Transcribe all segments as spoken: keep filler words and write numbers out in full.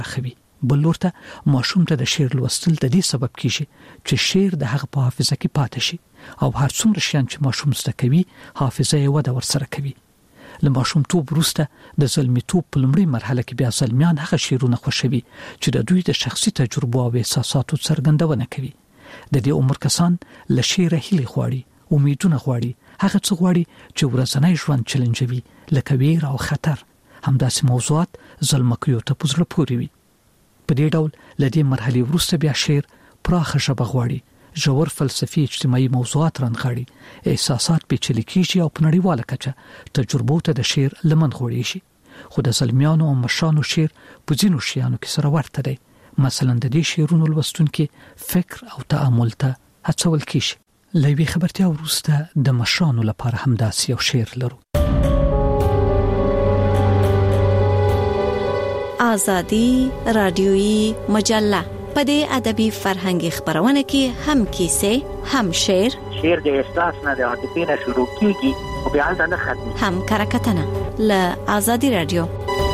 خوي. بل ورته ماشوم ته د شعر لوستل د دې سبب کیږي چې شعر د هغه په حافظه کې پاتې شي او هر څومره شیان چې ماشوم زده کوي حافظه یې وده ورسره کوي. له ماشومتوب وروسته د زلمیتوب په لومړۍ مرحله کې بیا زلمیان هغه شعرونه خوښوي چې د دوی د شخصي تجربو او احساساتو څرګندونه کوي. د دې عمر کسان له شعره هیلې غواړي، امیدونه غواړي، هغه څه غواړي چې ورځنی ژوند چیلنجوي لکه ویر او خطر. همداسې موضوعات زلمکیو ته په زړه پورې وي. په دې ډول لدې مرحله وروسته بیا شعر پراخه ژبه غواړي، ژور فلسفي اجتماعي موضوعات رانغاړي، احساسات پیچلي کیږي او په نړیواله کچه تجربو ته د شعر لمن غوړي شي. خو د زلمیانو او مشانو شعر په ځینو شیانو کې سره ورته دی. مثلا د دې شعرونو لوستونکي فکر او تأمل ته هڅول کیږي. لوی خبرتیا وروسته د مشانو لپاره هم داسې یو شعر لرو. آزادی رادیویی مجله په دې ادبي فرهنګي خبرونه کې هم کیسه، هم شعر. شعر د احساس نه د عاطفې نه شروع کیږي او بیا نه ختمي. هم کرکټنه له آزادی رادیو.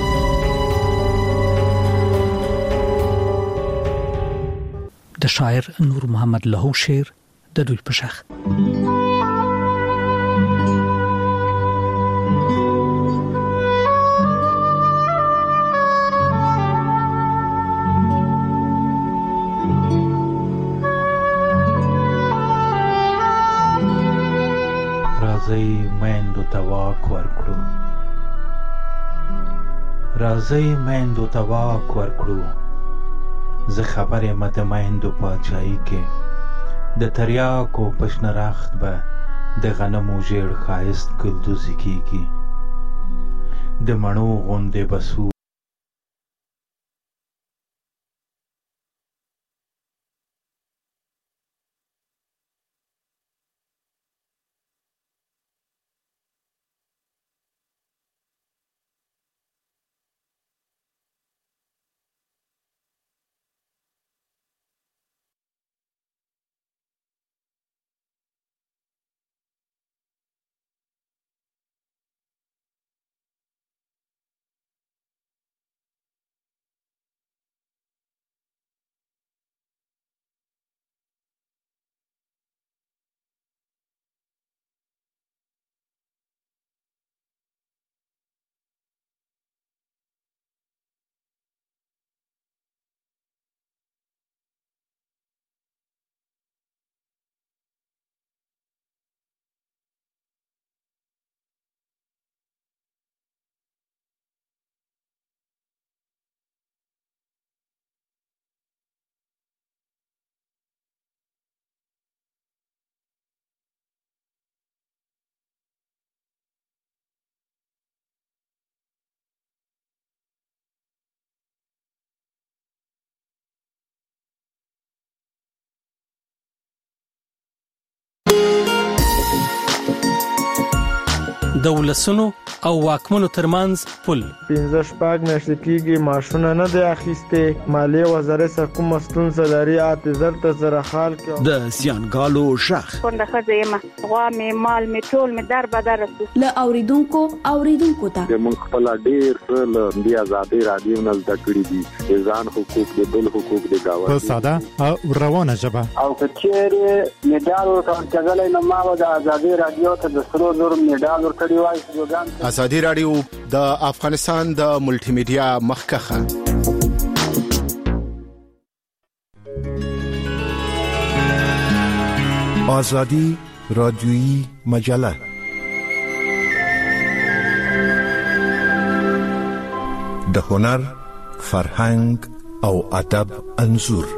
د شاعر نور محمد لهو شعر د دوی په شخ. راځي میندو ته واک ورکړو، راځي میندو ته واک ورکړو، زه خبرې مې د میندو پاچاهي کې، د تریاکو پشنه رخت به د غنمو ژیړ ښایست ګلدوزي کېږي، د مڼو غوندې بسو د ولسونو او واکمنو ترمنځ پل. پنځه شپږ میاشتې کېږي ماشونه نه دی اخیستې، مالیې وزارت څخه کومه ستونزه لري، اته زر ته زره خال کې د زیانګالو شخ څنګه ښځه یم، غوا مې مال مې ټول مې در بدر رسو. له اوریدونکو اوریدونکو ته موږ خپل ډیر له دې آزادۍ رادیو نه زده کړي دي، ځان حقوق د بل حقوق د گاوه په ساده او روانه ژبه. او کچېره میډال ورکړل نو ما د آزادۍ رادیو ته د سرو زر میډال ورکړی وای. آزادی رادیو د افغانستان د ملټي میډیا مخکخه. آزادی رادیویی مجله. د هنر، فرهنګ او ادب انځور.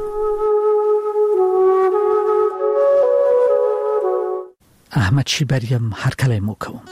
احمد شیبریم هر کله مو کوم.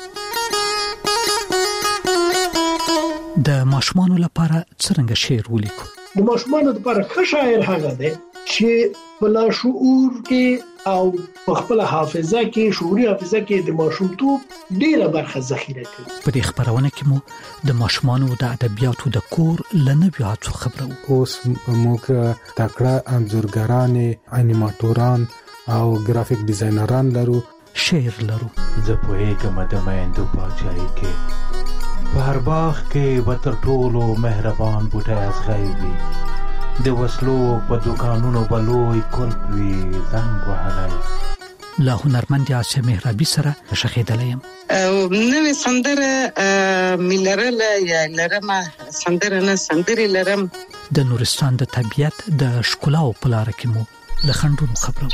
د ماشومانو لپاره څنګه شعر ولیکو؟ د ماشومانو لپاره ښه شاعر هغه دی چې په لاشعور کې او په خپل حافظه کې، شعوري حافظه کې د ماشومتوب ډیره برخه ذخیره کوي. په دې خبرونه کې مو د ماشومانو د ادبیاتو د کور لنوي هڅو خبرو. اوس موږ تکړه انځورګران، انیماتوران او ګرافیک ډیزاینران لرو. شعر لرو. زه پوهیږم د میندو پاچاهي کې، په هر باغ کې به تر ټولو مهربان بوټی ازغی وي، د وسلو په دوکانونو به لوی کلب وي زنګ وهلی. له هنرمند آسیا مهرابي سره شخېدلی یم. نوې سندره مې لرله یا لرمه، سندره نه سندرې لرم. د نورستان د طبیعت د ښکلاو په لاره کې مو له خنډونو خبرو.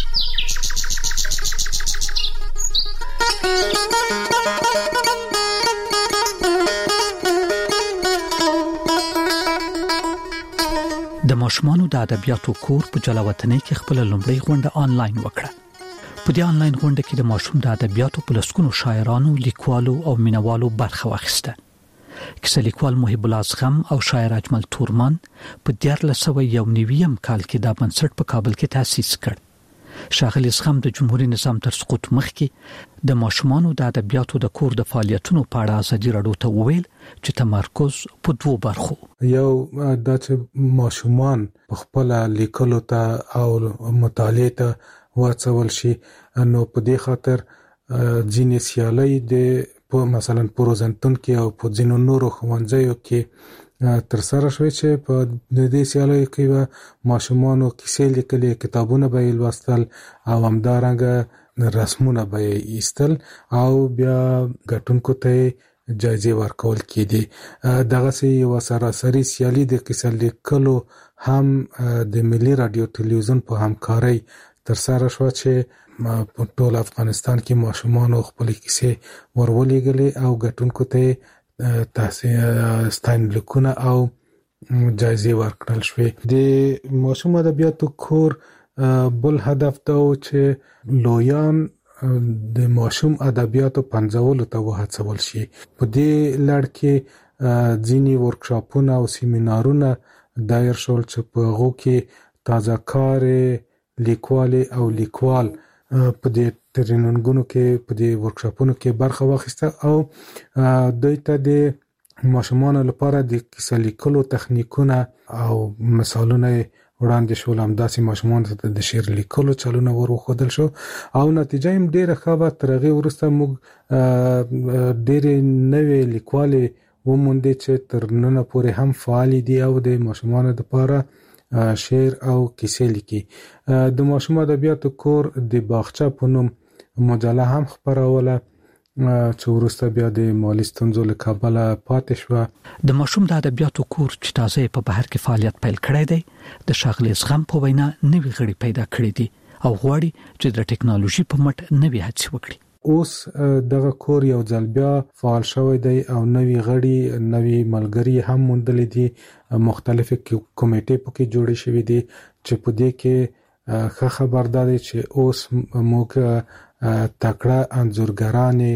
د ماشومانو د ادبیاتو کور په جلاوطنۍ کې خپل لومړی غونډه آنلاین وکړه. په دې آنلاین غونډه کې د ماشوم د ادبیاتو په لسګونو شاعرانو، لیکوالو او مینوالو برخه واخیسته. کیسه لیکوال محب الله اصغم او شاعر اجمل تورمان په دیارلس سوه یو نویم کال کې دا بنسټ په کابل کې تأسیس کړ. ښاغلي اصغم د جمهوریت نظام تر سقوط مخکې د ماشومانو د ادبیاتو د کور د فعالیتونو په اړه ازادي راډیو ته وویل چې تمرکز په دوو برخو. یو دا چې ماشومان په خپل لیکلو ته او مطالعه ته واڅول شي، نو په دې خاطر ځینې سیالۍ د په مثلا پروزنتون کې او په ځینو نورو ښوونځیو کې تر سره شوی چې په دې سیالیو کې به ماشومانو کیسې لیکلې، کتابونه به یې لوستل او همدارنګه رسمونه به یې ایستل او بیا ګټونکو ته جایزې ورکول کېدې. دغسې یوه سراسري سیالي د کیسه لیکلو هم د ملي راډیو تلویزیون په همکارۍ تر سره شوه چې په ټول افغانستان کې ماشومانو خپل کیسې ورولېږلې او ګټونکو ته ستاینلیکونه او جایزې ورکړل شوې. د ماشوم ادبیاتو کور بل هدف دا و چې لویان د ماشوم ادبیاتو پنځولو ته وهڅول شي. په دې لړ کې ځینې ورکشاپونه او سیمینارونه دایر شول چې په هغو کې تازه کار لیکوال او لیکوال په دې تریننګونو کې په دې ورکشاپونو کې برخه واخیسته او دوی ته د ماشومانو لپاره د کیسه لیکلو تخنیکونه او مثالونه وړاندې شول. همداسې ماشومانو ته د شعر لیکلو چلونه ورښودل شو او نتیجه یې ډېره ښه وه. تر هغې وروسته موږ ډېرې نوې لیکوالې وموندې چې تر ننه پورې هم فعالې دي او د ماشومانو لپاره شعر او کیسې لیکي. د ماشوم ادبیاتو کور د باغچه په نوم مجله هم خپروله چې وروسته بیا د مالي ستونزو له کبله پاتې شوه. د ماشوم د ادبیاتو کور چې تازه په بهر کې فعالیت پیل کړی دی، د ښاغلي اصغم په وینا نوي غړي پیدا کړي دي او غواړي چې د ټکنالوژي په مټ نوي هڅې وکړي. اوس دغه کور یو ځل بیا فعال شوی دی او نوي غړي، نوي ملګري هم موندلي دي. مختلفې کمیټې پکې جوړې شوې دي چې په دې کې ښه خبر ده چې اوس موږ تکړه انځورګرانې،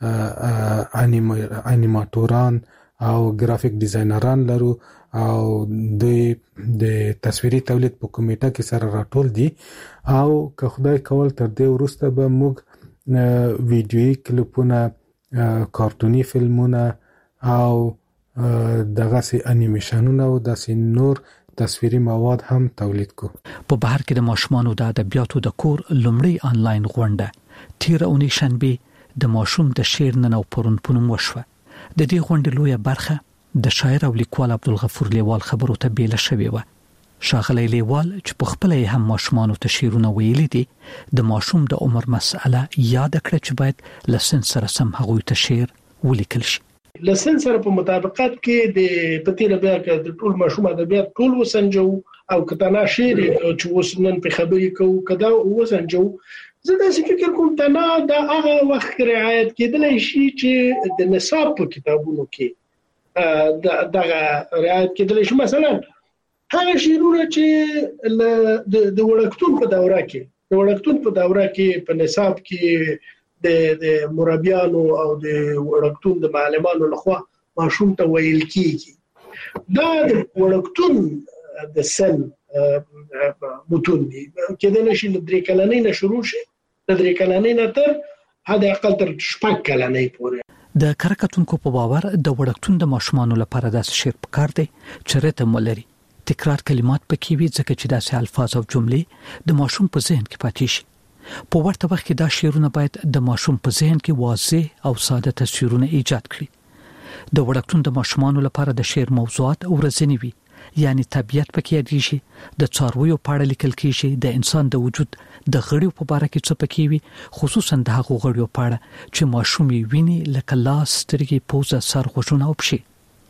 انیماتوران او ګرافیک ډیزاینران لرو او دوی د تصویري تولید په کمیټه کې سره راټول دي او که خدای کول تر دې وروسته به موږ ویډیویي کلیپونه، کارتوني فلمونه او دغسې انیمیشنونه او داسې نور تصویري مواد هم تولید کو. په بهر کې د ماشومانو د ادبیاتو د کور لومړی آنلاین غونډه تیر اونۍ شنبه د ماشوم د شعر نن او پرون په نوم وشوه. د دې غونډې لویه برخه د شاعر او لیکوال عبدالغفور لیوال خبرو ته بیله شوې وه. ښاغلی لیوال چې په خپله یې هم ماشومانو ته شعرونه ویلي دي، د ماشوم د عمر مسئله یاد کړه چې باید له سن سره سم هغوی ته شعر ولیکل شي. له سن سره په مطابقت کې د پتیله بیا کې د ټول ماشوم ادبیات ټول وسنجو او کتنا شعر چې وسنن په خبرې کوو کدا وسنجو. زه دا فکر کوم تنا د هغه وخت رعایت کېدلی شي چې د نصاب په کتابونو کې دغه رعایت کېدلی شي. مثلا هغه شعرونه چې د وړکتون په دوره کې د وړکتون په دوره کې په نصاب کې د د مربیانو او د وړکتون د معلمانو لخوا ماشوم ته ویل کیږي. دا د وړکتون د سن متون دي کېدلی شي د درې کلنۍ نه شروع شي، د درې کلنۍ نه تر حد اقل تر شپږ کلنۍ پورې. د کارکتونکو په باور د وړکتون د ماشومانو لپاره داسې شعر پکار دی چې ریتم ولري، تکرار کلمات پکې وي، ځکه چې داسې الفاظ او جملې د ماشوم په ذهن کې پاتې شي. په ورته وخت کې دا شعرونه باید د ماشوم په ذهن کې واضح او ساده تصویرونه ایجاد کړي. د وړکتون د ماشومانو لپاره د شعر موضوعات ورځنی وي، یعنی طبیعت پکې یادېږي، د څارویو په اړه لیکل کېږي، د انسان د وجود د غړیو په اړه کې څه پکې وي، خصوصا د هغو غړیو په اړه چې ماشوم یې ویني، لکه لاس، سترګې، پوزه، سر، غوږونه او پښې.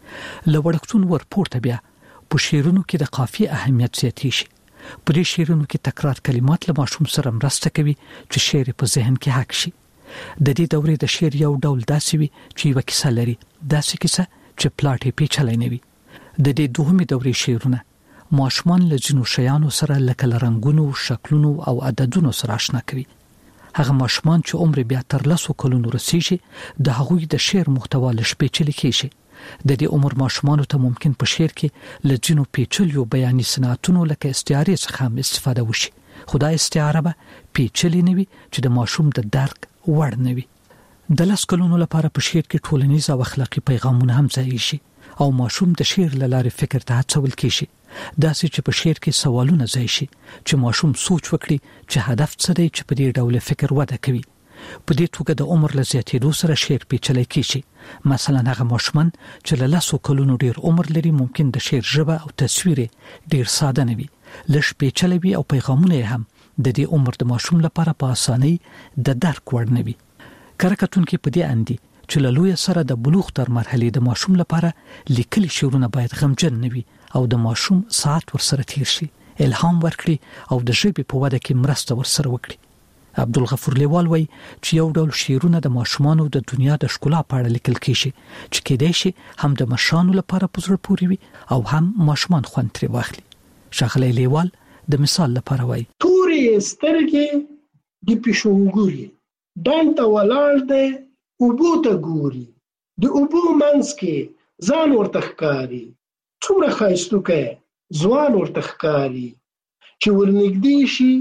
له وړکتون ورپورته بیا په شعرونو کې د قافیې اهمیت زیاتېږي. په دې شعرونو کې تکرار کلمات له ماشوم سره مرسته کوي چې شعر په ذهن کې حک شي. د دې دورې د شعر یو ډول داسې وي چې یو کیسه لري، داسې کیسه چې پلاټ یې پیچلی نه وي. د دې دوهمې دورې شعرونه ماشومان له ځینو شیانو سره لکه رنگونو، شکلونو او عددونو سره آشنا کوي. هغه ماشومان چې عمر بیا تر لسو کلونو رسیږي د هغوی د شعر محتوا له شپېچلې کېږي. د دې عمر ماشومانو ته ممکن په شعر کې له ځینو پیچلیو بیاني صنعتونو لکه استعارې څخه هم استفاده وشي، خو دا استعاره به پیچلې نه وي چې د ماشوم د درک وړ نه وي. د لس کلونو لپاره په شعر کې ټولنیز او اخلاقی پیغامونه هم ځای شي او ماشوم د شعر له لارې فکر ته هڅول کېږي. داسې چې په شعر کې سوالونه ځای شي چې ماشوم سوچ وکړي چې هدف څه دی چې په دې ډول فکر وده کوي. په دې توګه د عمر له زیاتېدو سره شعر پیچلی کېږي. مثلا هغه ماشومان چې له لسو کلونو ډیر عمر لري ممکن د شعر ژبه او تصویر ډیر ساده نه وي، لږ پیچلی وي او پیغامونه هم د دې عمر د ماشوم لپاره په اسانۍ د درک وړ نه وي. کره کتونکي په دې اندي چې له لوی سره د بلوغ تر مرحلې د ماشوم لپاره لیکلي شعرونه باید غمجن نه وي او د ماشوم ساعت ورسره تیر شي، الهام ورکړي او د ژبې په وده کې مرسته ورسره وکړي. عبدالغفور لیوال وایي چې یو ډول شعرونه د ماشومانو د دنیا د ښکلا په اړه لیکل کېږي چې کېدای شي هم د مشرانو لپاره په زړه پورې وي او هم ماشومان خوند ترې واخلي. ښاغلی لیوال د مثال لپاره وایي تورې سترګې د پیشونګوري ډنډ ته ولاړ دی، اوبو ته ګوري، د اوبو منځ کې ځان ورته ښکاري، څومره ښایستوکی ځوان ورته ښکاري، چې ورنږدې شي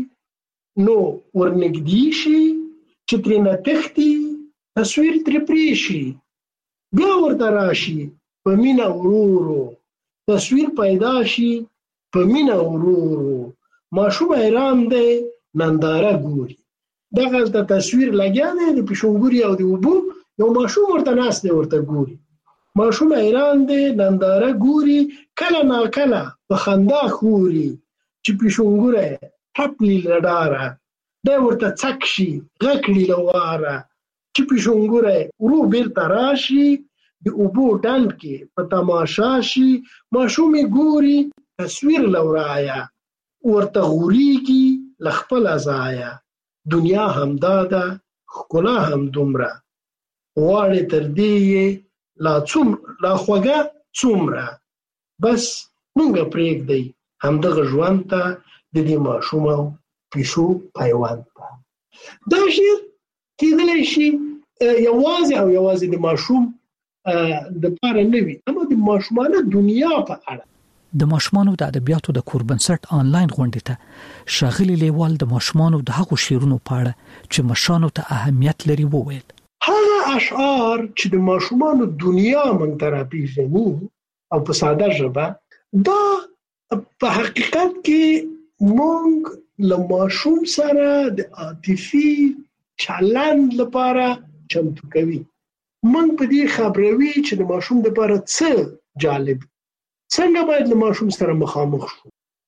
نو ورنږدې شي، چې ترېنه تښتي تصویر ترې پرې شي، بیا ورته راشي په مینه ورورو، تصویر پیدا شي په مینه ورورو، ماشوم حیران دی ننداره ګوري. دغه د تصویر لګیا دی د پیشونګوري او د اوبو، یو ماشوم ورته ناست دی ورته ګوري، ماشوم حیران دی ننداره ګوري، کله ناکله په خندا خوري چې پیشونګوری ټپلی له ډاره، دی ورته څک شي غږ کړي له واره، چې پیشونګوری ورو بیرته راشي د اوبو ډنډ کې په تماشا شي، ماشوم یې ګوري تصویر له ورایه، ورته غوریږي له خپله ځایه، دنیا همدا ده ښکلا هم دومره، غواړې تر دې یې لا څومره لا خوږه څومره، بس مونږه پرېږدئ همدغه ژوند ته د دې ماشوم او پیشو پیوند ته. دا شعر کېدلی شي یوازې او یوازې د ماشوم دپاره نه وي، اما د ماشومانه دنیا په اړه. د ماشومانو د ادبیاتو د کور بنسټ آنلاین غونډې ته ښاغلي لیوال د ماشومانو د هغو شعرونو په اړه چې مشرانو ته اهمیت لري وویل. هغه اشعار چې د ماشومانو دنیا موږ ته راپېژني او په ساده ژبه، دا په حقیقت کې موږ له ماشوم سره د عاطفي چلند لپاره چمتو کوي. موږ په دې خبروي چې د ماشوم لپاره څه جالب، څنګه باید له ماشوم سره مخامخ شو،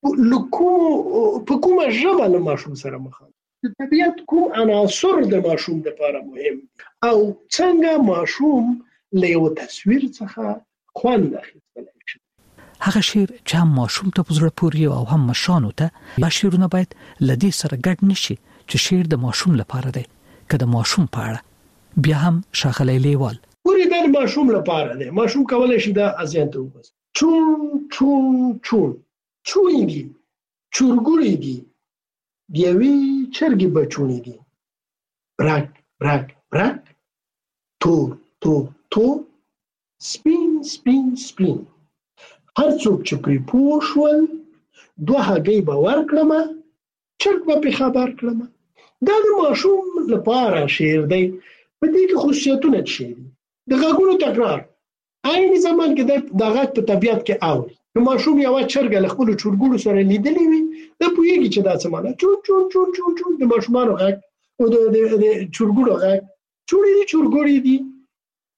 په کومه ژبه له ماشوم سره مخامخ، د طبیعت کوم عناصر د ماشوم لپاره مهم او څنګه ماشوم له یو تصویر څخه خوند اخیستلی شي. هغه شعر چې هم ماشوم ته په زړه پورې او هم مشرانو ته، دا شعرونه باید له دې سره ګډ نشي چې شعر د ماشوم لپاره دی که د ماشوم په اړه. بیا هم ښاغلی لیوال پورې دا د ماشوم لپاره دی، ماشوم کولی شي دا اذهان ته وباسي. چون چون چون چونې دي، چورګوړي دي، د یوې چرګې بچونې دي، برک برک برک، تور تور تور، سپین سپین سپین، هر څوک چې پرې پوه شول دوه هګۍ به ورکړمه، چرګ به پرې خبر کړمه. دا د ماشوم لپاره شعر دی. په دې کې خصوصیتونه څه دي؟ د غږونو تکرار، عین زمان کې د غږ په طبیعت کې اوري. نو ماشوم یو چرګ له خپل چورګوړو سره لیدلی وي، دا پوهیږي چې دا څه معنی، چون چون چون چون چون د ماشومانو غږ او د چورګوړو غږ، چورې دي چورګوړي دي،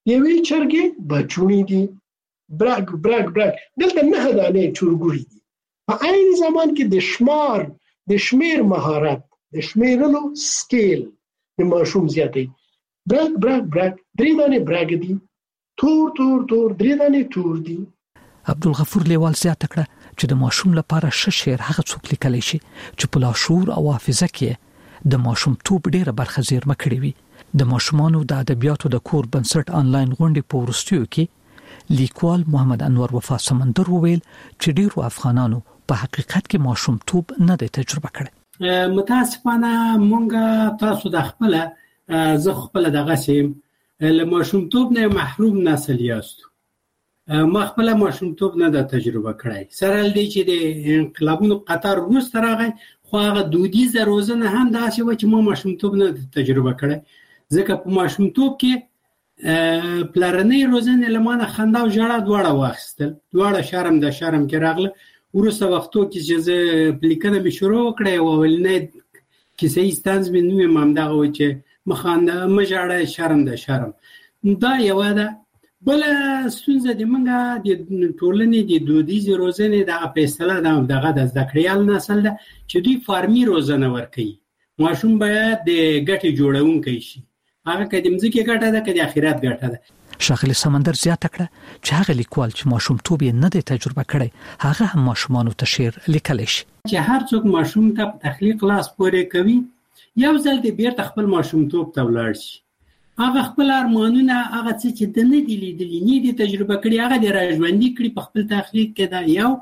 یوې چرګې بچونی دي برګ برګ برګ دلته نه دانې چورګوري دي. په عین زمان کې د شمار د شمیر مهارت د شمیرلو سکیل د ماشوم زیاتې. برګ برګ برګ درې دانې برګ دي، تور تور تور درې دانې تور دي. عبدالغفور لیوال زیاته کړه چې د ماشوم لپاره ښه شعر هغه څوک لیکلی شي چې په لاشعور او حافظه کې د ماشوم توپ ډیره برخه زیرمه کړې وي. د ماشومانو د ادبیاتو د کور بنسټ آنلاین غونډې په وروستیو کې لیکوال محمد انور وفا سمندر وویل چې ډیرو افغانانو په حقیقت کې ماشوم توپ نه دی تجربه کړی. متاسفانه مونږ تاسو د خپل زه خپل دغه سیم له ماشوم توپ نه محروم نسل یاستو. ما خپل ماشوم توپ نه د تجربه کړی. سره لدی چې د انقلابونو قطر وروسته راغی خو هغه دودیزه روزنه هم داسې و چې ما ماشوم توپ نه تجربه کړی. ځکه په ماشوم توپ کې پلرنۍ روزنه لمانه خندا او ژړا دواړه واخیستل، دواړه شرم د شرم کې راغله. ورسته وختو کې چې زه پلیکنه به شروع کړې او ولنه کیسه ایستانز به نو مم دغه و چې مخانده مجاړه شرم د شرم. دا یو ده. بل ستونزه د منګه د ټولنې د دودیزې روزنې د فیصله دغه د ذکریال نسل ده چې دوی فارمی روزنه ورکوي. ماشوم باید د ګټې جوړونکی شي، هغه که د مځکې ګټه ده که د آخرت ګټه ده. شاغلی سمندر زیاته کړه چې هغه لیکوال چې ماشوم توب یې نه دی تجربه کړی هغه هم ماشومانو ته شعر لیکلی شي. چې هر څوک ماشوم ته په تخلیق لاس پورې کوي یو ځل د بیرته خپل ماشوم توب ته ولاړ شي. هغه خپل ارمانونه هغه څه چې د نه دي لیدلي نه دي تجربه کړي هغه د راژوندي کړي په خپل تخلیق کې. دا یو.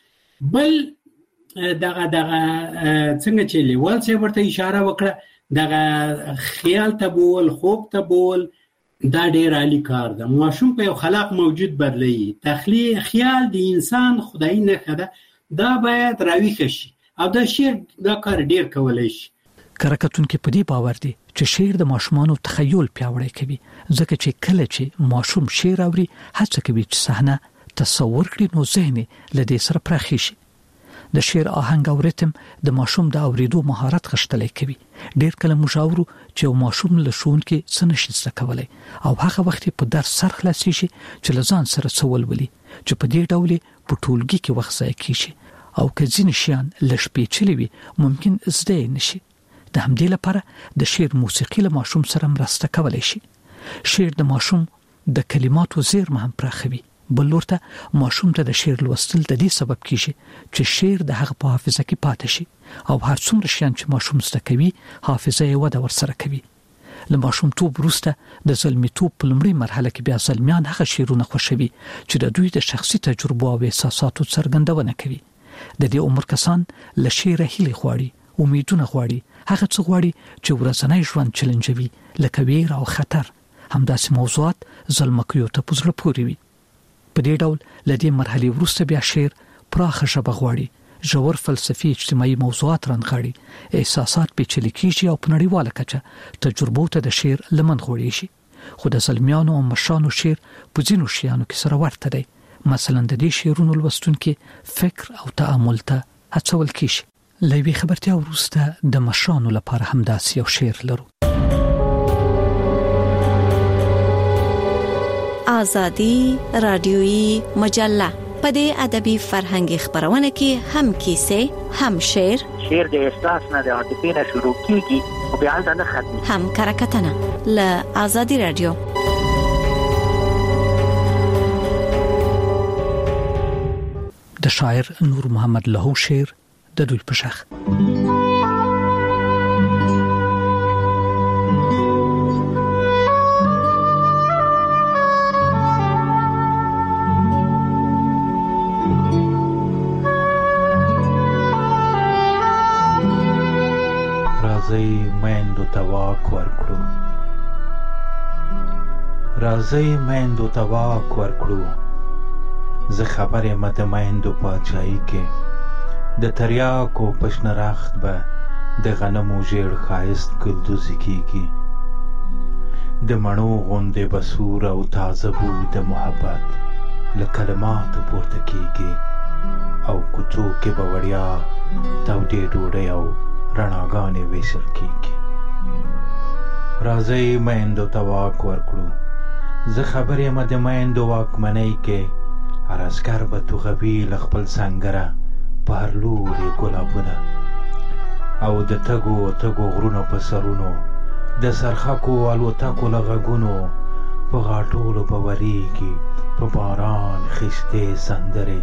بل دغه دغه څنګه چې لیوال صاحب ورته اشاره وکړه دغه خیال ته بول خوب ته بول دا ډیر عالی کار ده. ماشوم په یو خلاق موجود بدلی. تخلیق خیال د انسان خدای نه کده دا باید راویښ شي او دا شعر دا کار ډیر کولای شي. کرکټون کې په دې باور دي چې شعر د ماشومانو تخیل پیاوړی کوي ځکه چې کله چې ماشوم شعر اوري هڅه کوي چې صحنه تصور کړي نو ذهن له دې سره پراخي شي. د شعر آهنګ او ریتم د ماشوم د اوریدو مهارت غښتلی کوي. ډیر کله موږ اورو چې یو ماشوم له ښوونکي څه نشي زده کولی او هغه وخت په درس سر خلاصي شي چې له ځان سره څه ولولي چې په دې ډول په ټولګي کې وخت ضایع کیږي او که ځینې شیان لږ پیچلي وي ممکن زده یې نشي. د همدې لپاره د شعر موسیقي له ماشوم سره مرسته کولی شي. شعر د ماشوم د کلماتو زیرمه هم پراخوي. بل ورته ماشوم ته د شعر لوستل د دې سبب کیږي چې شعر د هغه په حافظه کې پاتې شي او هر څومره شیان چې ماشوم زده کوي حافظه یې وده ورسره کوي. له ماشومتوب وروسته د زلمیتوب په لومړۍ مرحله کې بیا زلمیان هغه شعرونه خوښوي چې د دوی د شخصي تجربو او احساساتو څرګندونه کوي. د دې عمر کسان له شعره هیلې غواړي، امیدونه غواړي، هغه څه غواړي چې ورځنی ژوند چیلنجوي لکه ویر او خطر. همداسې موضوعات زلمکیو ته په زړه پورې وي. په دې ډول لدې مرحله وروسته بیا شعر پراخه ژبه غواړي، ژور فلسفي اجتماعي موضوعات رانغاړي، احساسات پیچلي کیږي او په نړیواله کچه تجربو ته د شعر لمن غوړي شي. خو د زلمیانو او مشانو شعر په ځینو شیانو کې سره ورته دی. مثلا د دې شعرونو لوستونکي فکر او تأمل ته هڅول کیږي. له یوې خبرتیا وروسته د مشانو لپاره همداسې یو شعر لرو. آزادی رادیویی مجله په دې ادبي فرهنګي خبرونه کې هم کیسه هم شعر شعر د احساس نه د عاطفې نه شروع کیږي او بیا د نه ختمي هم کرکټنه له آزادی رادیو. د شاعر نور محمد لهو شعر د دوی په شخ. راځي میندو ته واک ورکړو، راځي میندو ته واک ورکړو، زه خبر یم د میندو پاچاهي کې د تریاکو پشن رخت به د غنمو ژیړ ښایست ګلدوزي کیږي، د مڼو غوندې بسور او تازه بوی د محبت له کلماتو پورته کیږي او کوڅو کې به وړیا تودې ډوډۍ او رڼاګانې ویشل کیږي. راځئ میندو ته واک ورکړو، زه خبر یم د میندو واکمنۍ کې هر عسکر به توغوي له خپل سنګره په هر لوري ګلابونه او د تګو تګو غرونو په سرونو د سرخکو الوتکو له غږونو په غاټولو به ورېږي په باران خیستې سندرې.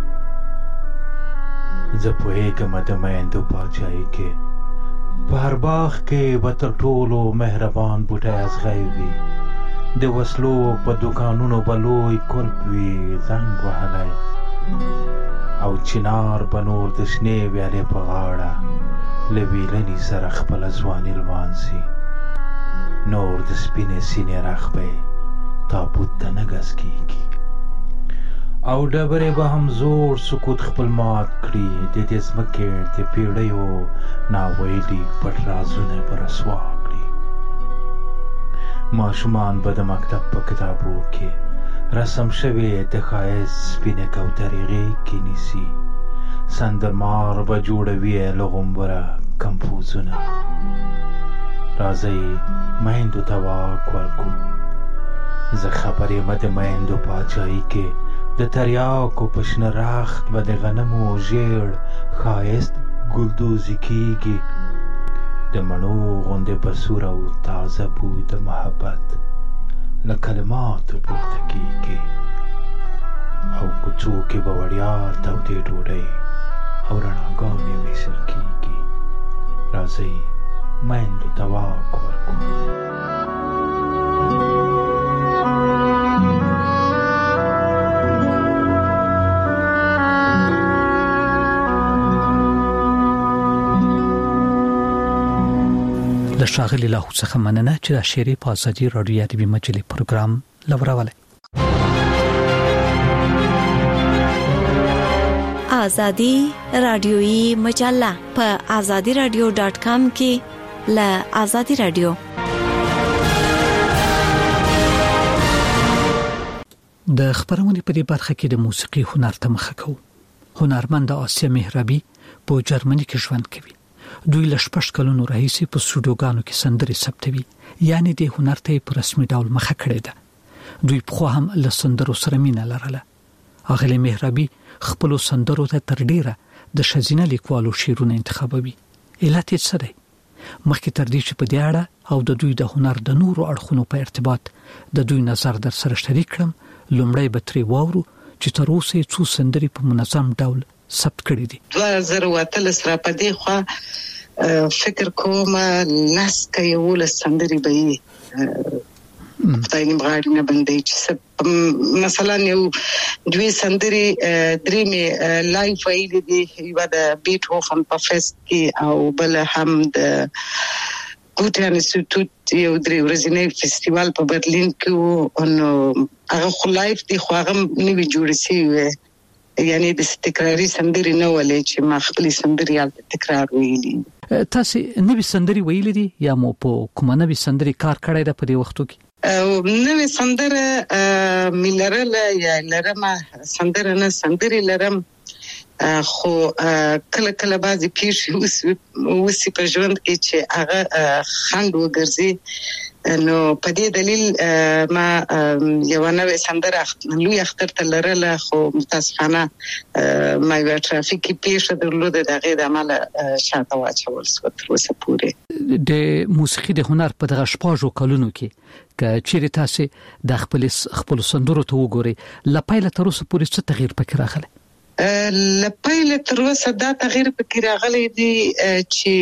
زه پوهېږم د میندو پاچاهۍ کې په هر باغ کې به تر ټولو مهربان بوټی ازغی وي، د وسلو په دوکانونو به لوی کلب وي زنګ وهلی، او چنار به نور د شنې ویالې په غاړه له ویلنې سره خپله ځواني لمانځي، نور د سپینې سینې رخ به یې تابوت ته نه ګز کېږي، او ډبرې به هم زوړ سکوت خپل مات کړي، د دې ځمکې د پیړیو ناویلي پټ رازونه به رسوا کړي. ماشومان به د مکتب په کتابو کې رسم شوې د ښایست سپینې کوترې غېږ کې نیسي، سندرمار به جوړوي له غومبره کمپوزونه. راځئ میندو ته واک ورکړو، زه خبر یم د میندو پاچاهۍ کې د تریاکو په شنه رخت به د غنمو ژیړ ښایست ګلدوزي کېږي، د مڼو غوندې به سور او تازه بوی د محبت له کلماتو پورته کېږي، او کوڅو کې به وړیا تودې ډوډۍ او رڼاګانې ویشل کېږي. راځئ میندو ته واک ورکړو. له ښاغلي لاهو څخه مننه چې د شعري په ازادي راډیو ادبي مجلې پروګرام لورولی. ازادي رادیویي مجله په ازادي رادیو ډاټ کام کې له ازادي رادیو د خبرونې په دې برخه کې د موسیقي هنر ته مخه کوو. هنرمند آسیا مهربي په جرمني کې ژوند کوي. دوی له شپږ کلونو راهیسې په سټوډیوګانو کې سندرې ثبتوي، یعنی د هنر ته په رسمي ډول مخه کړې ده. دوی پخوا هم له سندرو سره مینه لرله. اغلې مهربي خپل سندرو ته تر ډیره د ښځینه لیکوالو شعرونه انتخابوي. علت یې څه دی؟ مخکې تر دې چې په دې اړه او د دوی د هنر د نورو اړخونو په ارتباط د دوی نظر در سره شریک کړم، لومړی به ترې واورو چې تر اوسه څو سندرې په منظم ډول ثبت کړې دي. دوه زره اتلس را پدې خو فکر کوم لاس کې یو له سندرې به یې خدای نیم غاړي نه بندي چې مثلا یو دوی سندرې درې می لایف ویلې دي، یو د بیټهوفن په فست کې او بل هم د ګوټه انسټیټیوټ یو درې ورځې فستیوال په برلین کې وو، نو هغه خو لایف دی خو هغه نوی جوړ شي، یعنی د تکراری سندرې نه ولې چې ما خپل سندرې al تکرار ویلي. تاسو نوی سندرې ویلي دي یا مو په کومه نوی سندرې کار کړی دی په دې وختو کې؟ نوی سندره ملرل یا لرمه سندره نه سندرې لرم، خو کله کله بعضی پیښې وسی په ژوند کې چې هغه خند وګرځي، نو په دې دلیل ما یو نوې سندره لوی اختر ته لرله، خو متاسفانه ما یو ټرافیکي پیښه درلوده، دغه د عمل شاته واچول شو تر اوسه پورې. د موسیقي د هنر په دغه شپږو کلونو کې که چیرې تاسو د خپل خپل سندرو ته وګورئ، لپاره تر اوسه پورې څه تغییر پکې راغلی؟ لپاره تر اوسه دا تغییر پکې راغلی دی چې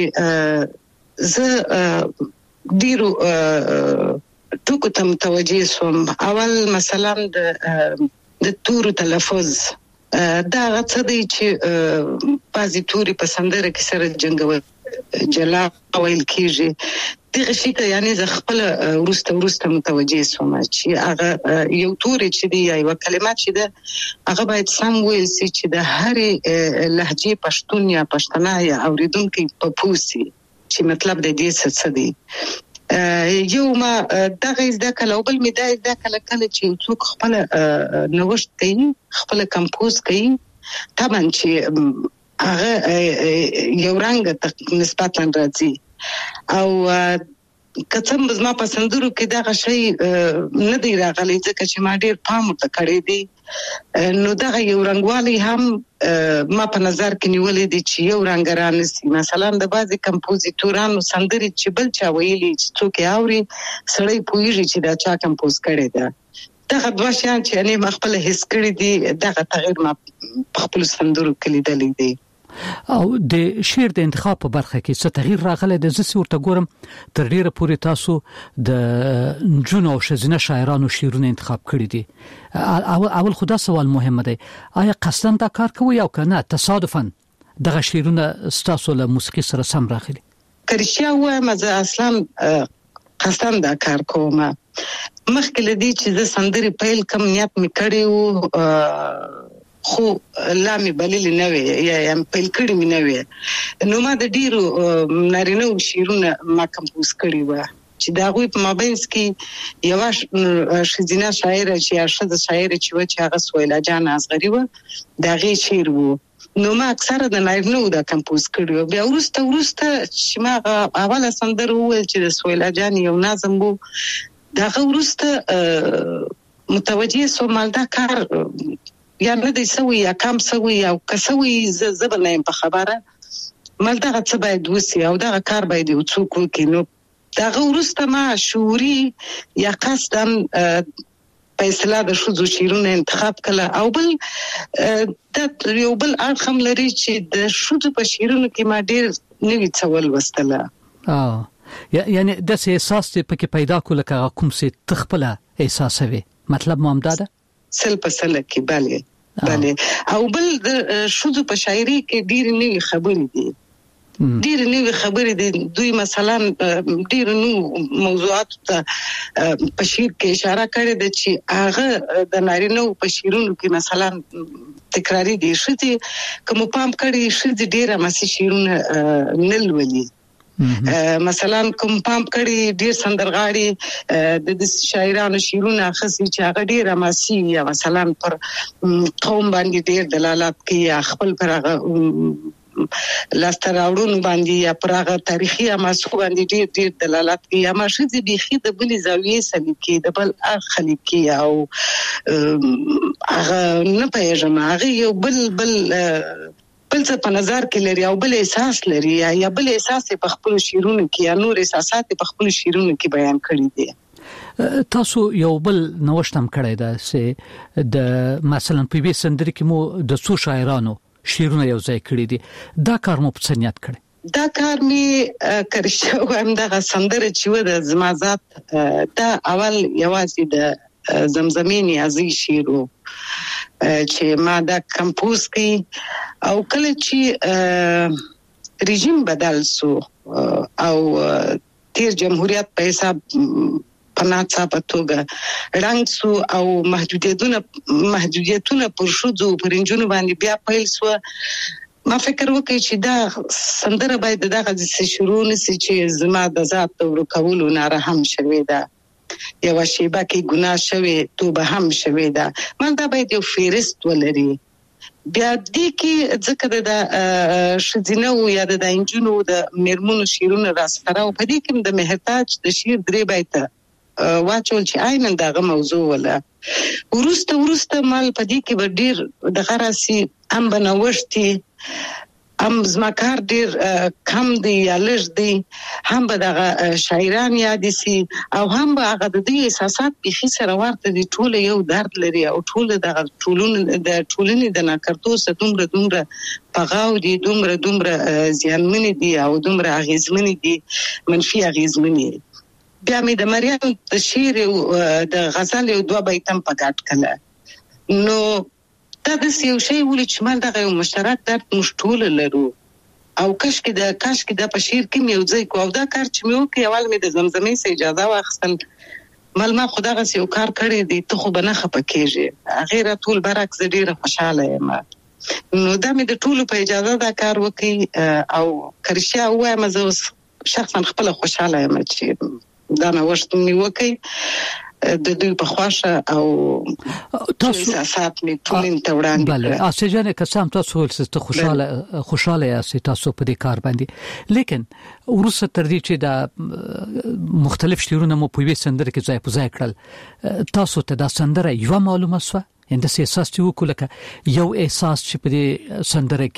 زه ډیرو ټکو ته متوجه شوم. اول مثلا د د تورو تلفظ دا څه دی چې بعضی توري په سندره کې سره جنګول جلا ویل کیږي، دغه شي ته یعنی ز خپل ورسته ورسته متوجه شوم چې هغه یو توري چې دی یا یو کلمات چې ده هغه باید سم ویل شي چې د هرې لهجې پښتون یا پښتنه یا اوریدونکو په پوسی چې مطلب د دې څه دی. یو ما دغه زده کله او بل می دا زده کله کله چې څوک خپل نوښت کوي، خپل کمپوز کوي، طبعا چې هغه یو رنګ نسبتا راځي، او کڅم زما پسندرو کې دا غشي نه دی راغلی ځکه چې ما ډیر پام ورته کړی دی نو دا یو رنگوالي هم ما په نظر کې نیولې دي چې یو رنگران سي مثلا د بعضي کمپوزیټورانو سندري چې بل چا ویلي چې څوک اوري سړی پوهیږي چې دا چا کمپوز کړی دی دا دوه شیان چې نه مخبل هیڅ کړی دي دا تغیر ما خپل سندرو کې لیدلې دي او د شعر د انتخاب په برخه کې څه تغیر راغلی د زسي ورته ګورم تر ډیره پورې تاسو د جنو او شزینه شاعرانو شعرونه انتخاب کړی دي اول اول خدا سوال مهم دی آیا قصدن دا کار کوي او کنه تصادفاً دغه شعرونه ستاسو له موسیقي سره سم راغلي کرشیا وایم زه اصلا قصدن دا کار کوم مخکې لدی چې زه سندري پیل کم نیت می کړی وو خو لامي بلل نه وي یا ام پیل کړی مې نه وي نو ما د ډیرو نارینه شعرونه ما کمپوز کړی و چې دا غوي په مابینس کې یو شزینه شاعر چې ارشد شاعر چې و چې هغه سویلا جان اصغری و دا غي شعر وو نو ما اکثره د نارینه دا کمپوز کړی و بیا ورسته ورسته چې ما اوله سندره وول چې د سویلا جان یو نظم وو دا ورسته متوجه سو مالدا کار یا نه دی سوي یا کم سوي او کسوي زبنه په خبره مل دغه څه باید وسی او دغه کار باید وڅوک وکړي نو دغه ورسته ما شعوري یا قصدن په اصطلاح د شذو شعرونه انتخاب کړه او بل د یو بل اړخم لري چې د شذو په شعرونو کې ما ډیر نوې څول وستله اه یعنی د احساس په کې پیدا کول کا کوم څه تخپله احساسوي مطلب مو امداده سل په سل کې bale bale او بل د شذو په شاعري کې ډیر نوې خبرې دي ډیر نوې خبرې دي دوی مثلا ډیر نو موضوعات ته په شعر کې اشاره کړې ده چې هغه د نارینه په شعرونو کې مثلا تکراری دي شتي کوم پام کړی شتي ډیره ماسي شعرونه نلولي مثلا کوم پام کړي ډیر سندرغاړي د شاعرانو شعرونه خاصي چې هغه ډیر ماسي یا مثلا پر قوم باندې ډیر دلالت کوي خپل پر هغه لاستراوړونو باندې یا پر هغه تاریخي اماسو باندې ډیر ډیر دلالت کوي اما شذ بيخي د بل زاویه سلی کې د بل اخلي کې او هغه نه پېژنه هغه یو بل بل بل څه په نظر کې لري او بل احساس لري یا بل احساس په خپل شعرونو کې یا نور احساسات په خپل شعرونو کې بیان کړی دي تاسو یو بل نوښتم کړی دا چې د مثلا په وی سندري کې مو د څو شاعرانو شعرونه یو ځای کړی دي دا کار مو په سنیت کړی دا کار می کړی شو هم دا سندره چې و د زمازات دا اول یوازې د زمزمینی ازي شیرو چې ما دا کمپوز کړي او کله چې رژیم بدل سو او تیر جمهوریت په حساب پناڅا پتوګه رنګ سو او محدودیتونه محدودیتونه پر شذو پرنجونو باندې بیا پیل سو ما فکر وکړ چې دا سندره باید دغه د شروع نسی چې زما د ذات ورکولو ناره هم شوي ده یو شیبه کې ګناه شوي توبه هم شوي ده من دا باید یو فهرست ولري بیا دې کې ځکه د شذینه او یا د انجونو د مرمنو شیرونه راسره او په دې کې د مهرتاج د شیر درې بیت واچول چې عینن دغه موضوع ولا ورسته ورسته مال په دې کې ډیر د غراسي ام بنوشتي ام زمکار ډیر کم دی یا لږ دی هم به دغه شاعران یاد سي او هم به هغه د دې احساسات په خي سره ورته دي ټول یو درد لري او ټول دغه ټولون د ټولنې د ناکرتو ستومره دومره پغاو دي دومره دومره زیانمن دي او دومره اغیزمن دي منفي اغیزمن دي بیا مې د مریم د شعر د غزل یو دوه بیتم پکاټ کړه نو دا د یو شی ولې چې مال دغه یو مشترک درد مشټول لرو او کاش کې د کاش کې د پشیر کې یو ځای کو او دا کار چې مې وکړ اول مې د زمزمې سه اجازه واخیستل مال ما خدای سي یو کار کړی دی ته خو بنه خپکیږي غیر ټول برعکس ډیره خوشاله یم نو دا مې د ټول په اجازه دا کار وکړ او کرشیا وایم زه شخصا خپل خوشاله یم چې دا نو وشت مې وکړ د دوی په خواشه او تاسو احساسات می ټولین ته وړاندې بله اسجانه قسم تاسو ولسته خوشاله خوشاله یاست تاسو په دې کار باندې لیکن ورسره تر دې چې دا مختلف شعرونه مو په وې سندره کې ځای په ځای کړل تاسو ته دا سندره یو معلومه سو انده احساس چې وکړه یو احساس چې په دې سندره